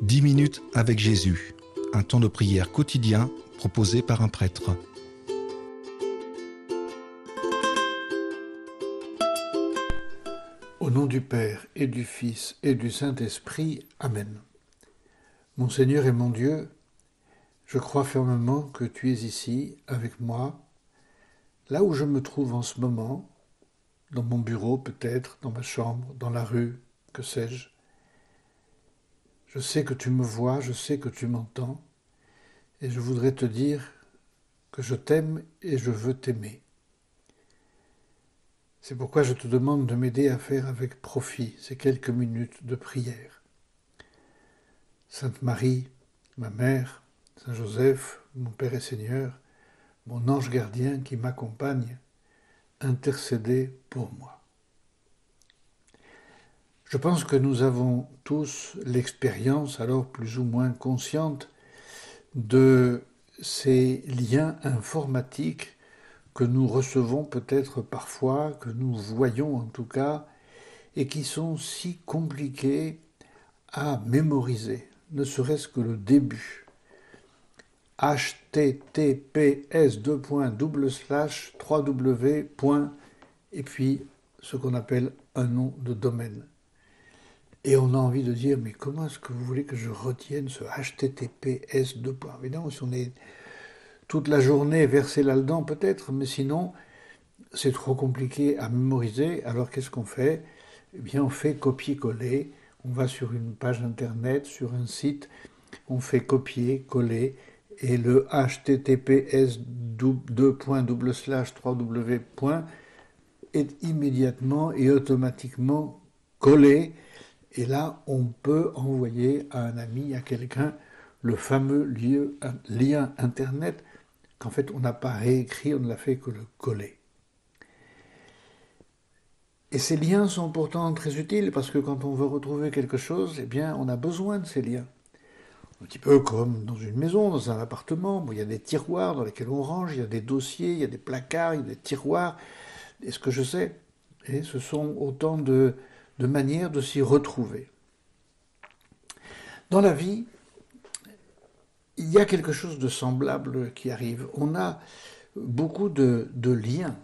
10 minutes avec Jésus, un temps de prière quotidien proposé par un prêtre. Au nom du Père et du Fils et du Saint-Esprit. Amen. Mon Seigneur et mon Dieu, je crois fermement que tu es ici, avec moi, là où je me trouve en ce moment, dans mon bureau peut-être, dans ma chambre, dans la rue, que sais-je. Je sais que tu me vois, je sais que tu m'entends, et je voudrais te dire que je t'aime et je veux t'aimer. C'est pourquoi je te demande de m'aider à faire avec profit ces quelques minutes de prière. Sainte Marie, ma mère, Saint Joseph, mon Père et Seigneur, mon ange gardien qui m'accompagne, intercédez pour moi. Je pense que nous avons tous l'expérience, alors plus ou moins consciente, de ces liens informatiques que nous recevons peut-être parfois, que nous voyons en tout cas, et qui sont si compliqués à mémoriser, ne serait-ce que le début. https://3w. Et puis ce qu'on appelle un nom de domaine. Et on a envie de dire, mais comment est-ce que vous voulez que je retienne ce https://? Évidemment, si on est toute la journée versé là-dedans, peut-être, mais sinon, c'est trop compliqué à mémoriser. Alors qu'est-ce qu'on fait? Eh bien, on fait copier-coller. On va sur une page internet, sur un site, on fait copier-coller, et le https://3w. est immédiatement et automatiquement collé. Et là, on peut envoyer à un ami, à quelqu'un, le fameux lien Internet qu'en fait on n'a pas réécrit, on ne l'a fait que le coller. Et ces liens sont pourtant très utiles parce que quand on veut retrouver quelque chose, eh bien, on a besoin de ces liens. Un petit peu comme dans une maison, dans un appartement, où il y a des tiroirs dans lesquels on range, il y a des dossiers, il y a des placards, il y a des tiroirs, et ce que je sais. Et ce sont autant de manières de s'y retrouver. Dans la vie, il y a quelque chose de semblable qui arrive. On a beaucoup de liens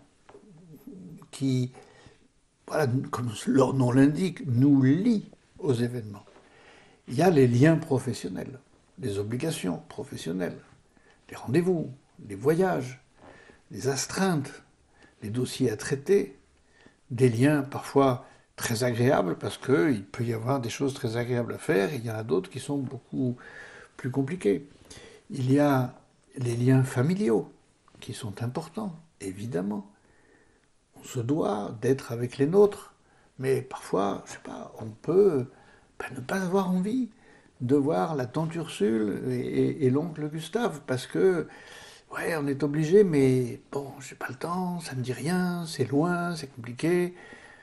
qui, voilà, comme leur nom l'indique, nous lient aux événements. Il y a les liens professionnels, les obligations professionnelles, les rendez-vous, les voyages, les astreintes, les dossiers à traiter, des liens parfois très agréables parce qu'il peut y avoir des choses très agréables à faire et il y en a d'autres qui sont beaucoup plus compliquées. Il y a les liens familiaux qui sont importants, évidemment. On se doit d'être avec les nôtres, mais parfois, je sais pas, on peut ne pas avoir envie de voir la tante Ursule et l'oncle Gustave parce que, ouais, on est obligé, mais bon, j'ai pas le temps, ça me dit rien, c'est loin, c'est compliqué.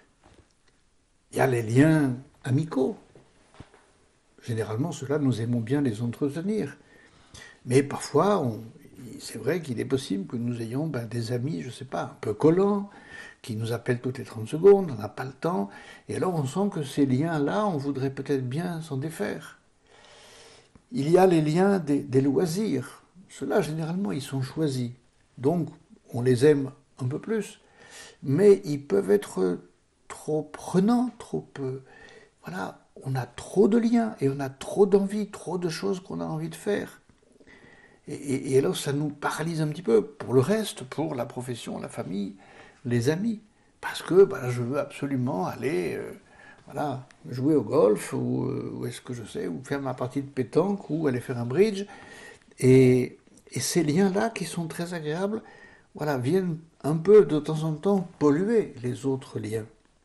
Il y a les liens amicaux. Généralement, ceux-là, nous aimons bien les entretenir. Mais parfois, c'est vrai qu'il est possible que nous ayons des amis, je ne sais pas, un peu collants, qui nous appellent toutes les 30 secondes, on n'a pas le temps, et alors on sent que ces liens-là, on voudrait peut-être bien s'en défaire. Il y a les liens des loisirs. Ceux-là, généralement, ils sont choisis. Donc, on les aime un peu plus. Mais ils peuvent être trop prenants, trop peu. Voilà, on a trop de liens, et on a trop d'envie, trop de choses qu'on a envie de faire. Et alors ça nous paralyse un petit peu pour le reste, pour la profession, la famille, les amis. Parce que je veux absolument aller jouer au golf, ou est-ce que je sais, ou faire ma partie de pétanque, ou aller faire un bridge. Et ces liens-là, qui sont très agréables, viennent un peu de temps en temps polluer les autres liens.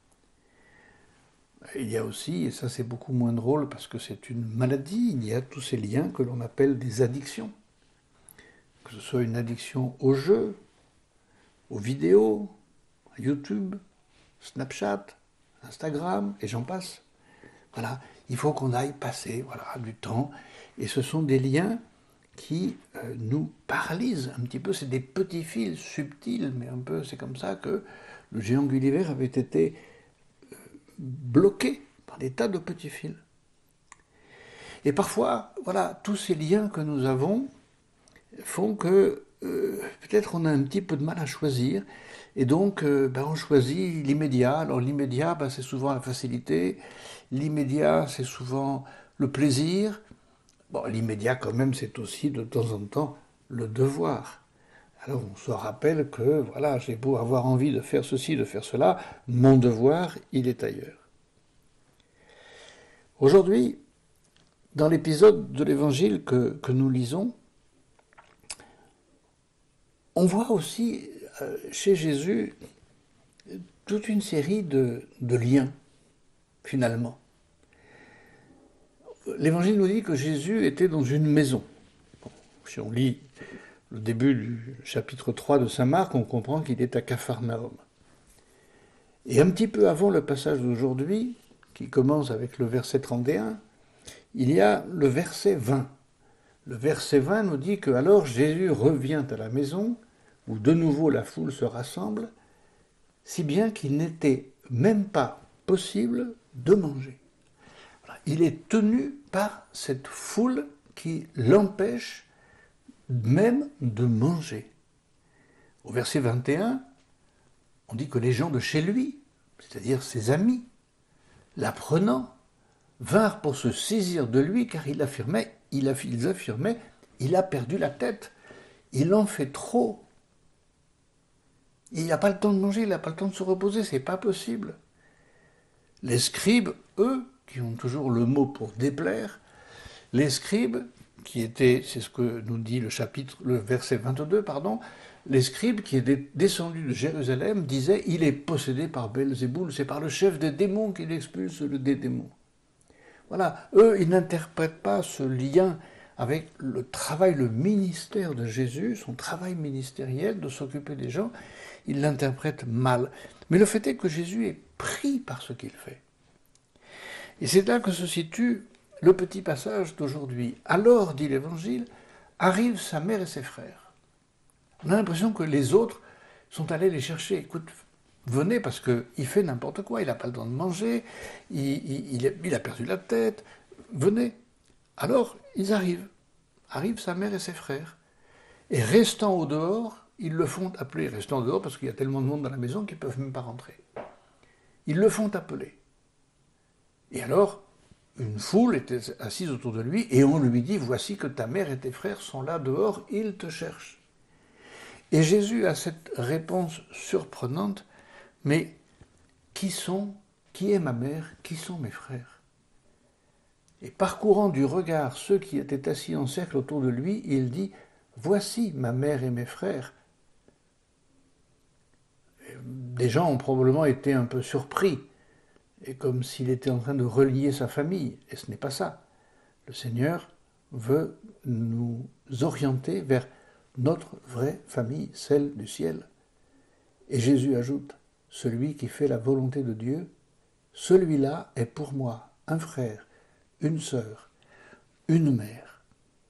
Il y a aussi, et ça c'est beaucoup moins drôle parce que c'est une maladie, il y a tous ces liens que l'on appelle des addictions. Que ce soit une addiction aux jeux, aux vidéos, à YouTube, Snapchat, Instagram, et j'en passe. Voilà, il faut qu'on aille passer du temps. Et ce sont des liens qui nous paralysent un petit peu. C'est des petits fils subtils, mais un peu, c'est comme ça que le géant Gulliver avait été bloqué par des tas de petits fils. Et parfois, voilà, tous ces liens que nous avons font que peut-être on a un petit peu de mal à choisir. Et donc, on choisit l'immédiat. Alors l'immédiat, c'est souvent la facilité. L'immédiat, c'est souvent le plaisir. Bon, l'immédiat, quand même, c'est aussi de temps en temps le devoir. Alors on se rappelle que, voilà, j'ai beau avoir envie de faire ceci, de faire cela, mon devoir, il est ailleurs. Aujourd'hui, dans l'épisode de l'Évangile que nous lisons, on voit aussi chez Jésus toute une série de liens, finalement. L'Évangile nous dit que Jésus était dans une maison. Bon, si on lit le début du chapitre 3 de Saint Marc, on comprend qu'il est à Capharnaüm. Et un petit peu avant le passage d'aujourd'hui, qui commence avec le verset 31, il y a le verset 20. Le verset 20 nous dit que alors Jésus revient à la maison, où de nouveau la foule se rassemble, si bien qu'il n'était même pas possible de manger. Voilà. Il est tenu par cette foule qui l'empêche même de manger. Au verset 21, on dit que les gens de chez lui, c'est-à-dire ses amis, l'apprenant, vinrent pour se saisir de lui car ils affirmaient, il a perdu la tête, il en fait trop. Il n'a pas le temps de manger, il n'a pas le temps de se reposer, c'est pas possible. Les scribes, eux, qui ont toujours le mot pour déplaire, les scribes, qui étaient, c'est ce que nous dit le verset 22, les scribes qui étaient descendus de Jérusalem disaient « Il est possédé par Belzéboul, c'est par le chef des démons qu'il expulse des démons. » Voilà, eux, ils n'interprètent pas ce lien avec le travail, le ministère de Jésus, son travail ministériel de s'occuper des gens, ils l'interprètent mal. Mais le fait est que Jésus est pris par ce qu'il fait. Et c'est là que se situe le petit passage d'aujourd'hui. Alors, dit l'Évangile, arrivent sa mère et ses frères. On a l'impression que les autres sont allés les chercher. Écoute, venez parce qu'il fait n'importe quoi, il n'a pas le temps de manger, il a perdu la tête, venez. Alors, ils arrivent sa mère et ses frères. Et restant au dehors, ils le font appeler, restant au dehors parce qu'il y a tellement de monde dans la maison qu'ils ne peuvent même pas rentrer. Ils le font appeler. Et alors, une foule était assise autour de lui et on lui dit « Voici que ta mère et tes frères sont là dehors, ils te cherchent. » Et Jésus a cette réponse surprenante « Mais qui est ma mère, qui sont mes frères ?» Et parcourant du regard ceux qui étaient assis en cercle autour de lui, il dit « Voici ma mère et mes frères. » Des gens ont probablement été un peu surpris, et comme s'il était en train de relier sa famille, et ce n'est pas ça. Le Seigneur veut nous orienter vers notre vraie famille, celle du ciel. Et Jésus ajoute, celui qui fait la volonté de Dieu, celui-là est pour moi un frère, une sœur, une mère.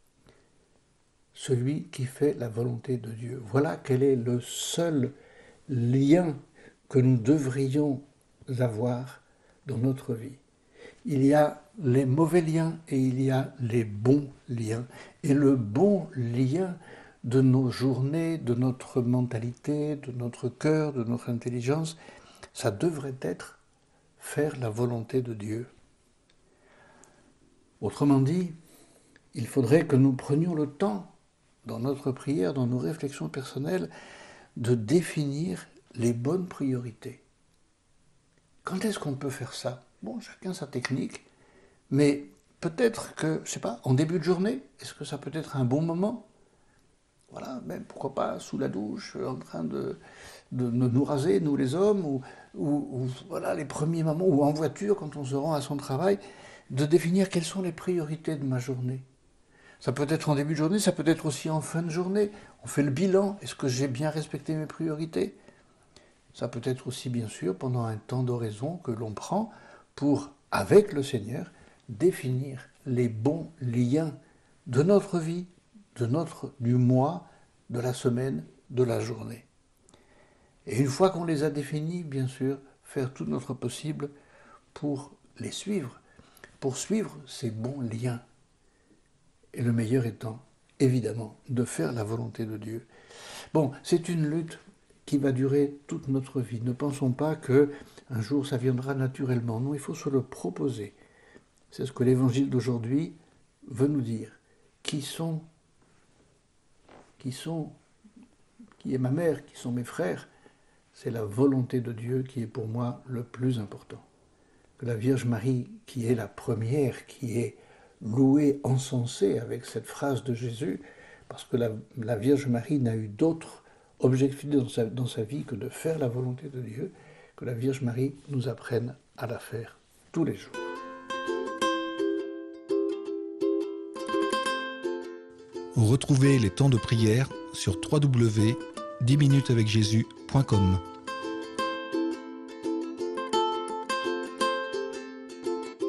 Celui qui fait la volonté de Dieu. Voilà quel est le seul lien que nous devrions avoir dans notre vie. Il y a les mauvais liens et il y a les bons liens. Et le bon lien de nos journées, de notre mentalité, de notre cœur, de notre intelligence, ça devrait être faire la volonté de Dieu. Autrement dit, il faudrait que nous prenions le temps, dans notre prière, dans nos réflexions personnelles, de définir les bonnes priorités. Quand est-ce qu'on peut faire ça? Bon, chacun sa technique, mais peut-être que, je sais pas, en début de journée, est-ce que ça peut être un bon moment? Voilà, même pourquoi pas sous la douche, en train de nous raser, nous les hommes, ou voilà, les premiers moments, ou en voiture, quand on se rend à son travail, de définir quelles sont les priorités de ma journée. Ça peut être en début de journée, ça peut être aussi en fin de journée. On fait le bilan, est-ce que j'ai bien respecté mes priorités? Ça peut être aussi, bien sûr, pendant un temps d'oraison que l'on prend pour, avec le Seigneur, définir les bons liens de notre vie, du mois, de la semaine, de la journée. Et une fois qu'on les a définis, bien sûr, faire tout notre possible pour les suivre, pour suivre ces bons liens et le meilleur étant, évidemment, de faire la volonté de Dieu. Bon, c'est une lutte qui va durer toute notre vie. Ne pensons pas que un jour ça viendra naturellement. Non, il faut se le proposer. C'est ce que l'évangile d'aujourd'hui veut nous dire. Qui est ma mère, qui sont mes frères? C'est la volonté de Dieu qui est pour moi le plus important. Que la Vierge Marie, qui est la première, qui est louée, encensée avec cette phrase de Jésus, parce que la Vierge Marie n'a eu d'autre objectif dans sa vie que de faire la volonté de Dieu, que la Vierge Marie nous apprenne à la faire tous les jours. Retrouvez les temps de prière sur www.10minutesavecjésus.com.